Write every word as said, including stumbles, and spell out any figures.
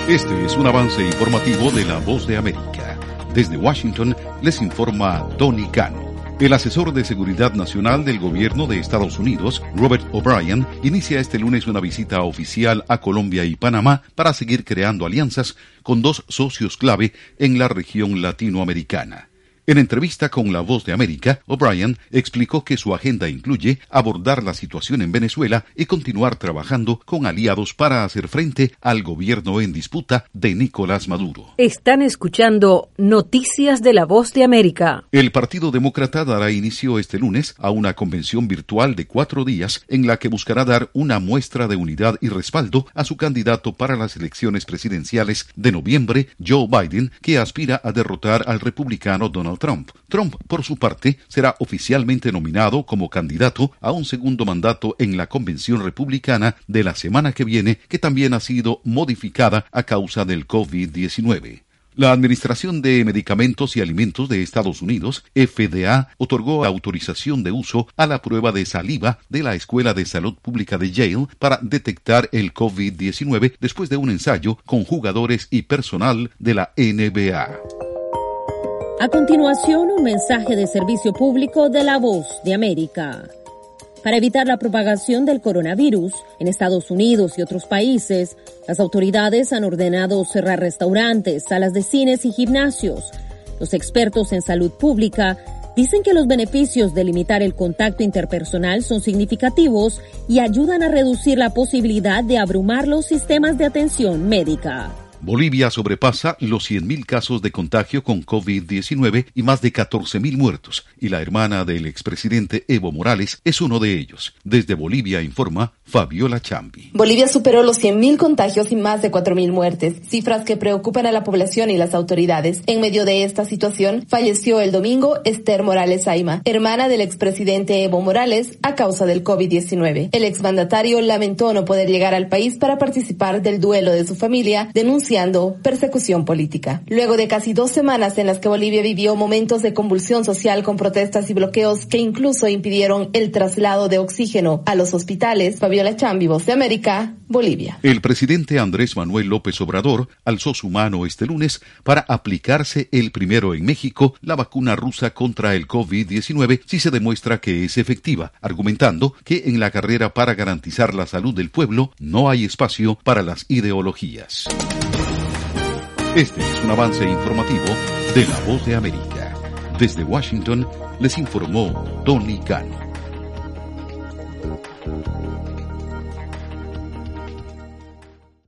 Este es un avance informativo de La Voz de América. Desde Washington les informa Tony Cano. El asesor de Seguridad Nacional del Gobierno de Estados Unidos, Robert O'Brien, inicia este lunes una visita oficial a Colombia y Panamá para seguir creando alianzas con dos socios clave en la región latinoamericana. En entrevista con La Voz de América, O'Brien explicó que su agenda incluye abordar la situación en Venezuela y continuar trabajando con aliados para hacer frente al gobierno en disputa de Nicolás Maduro. Están escuchando Noticias de La Voz de América. El Partido Demócrata dará inicio este lunes a una convención virtual de cuatro días en la que buscará dar una muestra de unidad y respaldo a su candidato para las elecciones presidenciales de noviembre, Joe Biden, que aspira a derrotar al republicano Donald Trump. Trump, por su parte, será oficialmente nominado como candidato a un segundo mandato en la convención republicana de la semana que viene, que también ha sido modificada a causa del COVID diecinueve. La Administración de Medicamentos y Alimentos de Estados Unidos, F D A, otorgó autorización de uso a la prueba de saliva de la Escuela de Salud Pública de Yale para detectar el COVID diecinueve después de un ensayo con jugadores y personal de la N B A. A continuación, un mensaje de servicio público de La Voz de América. Para evitar la propagación del coronavirus en Estados Unidos y otros países, las autoridades han ordenado cerrar restaurantes, salas de cines y gimnasios. Los expertos en salud pública dicen que los beneficios de limitar el contacto interpersonal son significativos y ayudan a reducir la posibilidad de abrumar los sistemas de atención médica. Bolivia sobrepasa los cien mil casos de contagio con COVID diecinueve y más de catorce mil muertos, y la hermana del expresidente Evo Morales es uno de ellos. Desde Bolivia informa Fabiola Chambi. Bolivia superó los cien mil contagios y más de cuatro mil muertes, cifras que preocupan a la población y las autoridades. En medio de esta situación, falleció el domingo Esther Morales Aima, hermana del expresidente Evo Morales, a causa del COVID diecinueve. El exmandatario lamentó no poder llegar al país para participar del duelo de su familia, denunciando persecución política. Luego de casi dos semanas en las que Bolivia vivió momentos de convulsión social con protestas y bloqueos que incluso impidieron el traslado de oxígeno a los hospitales, Fabiola Chambi, Voz de América, Bolivia. El presidente Andrés Manuel López Obrador alzó su mano este lunes para aplicarse el primero en México la vacuna rusa contra el COVID diecinueve si se demuestra que es efectiva, argumentando que en la carrera para garantizar la salud del pueblo no hay espacio para las ideologías. Este es un avance informativo de La Voz de América. Desde Washington les informó Tony Cano.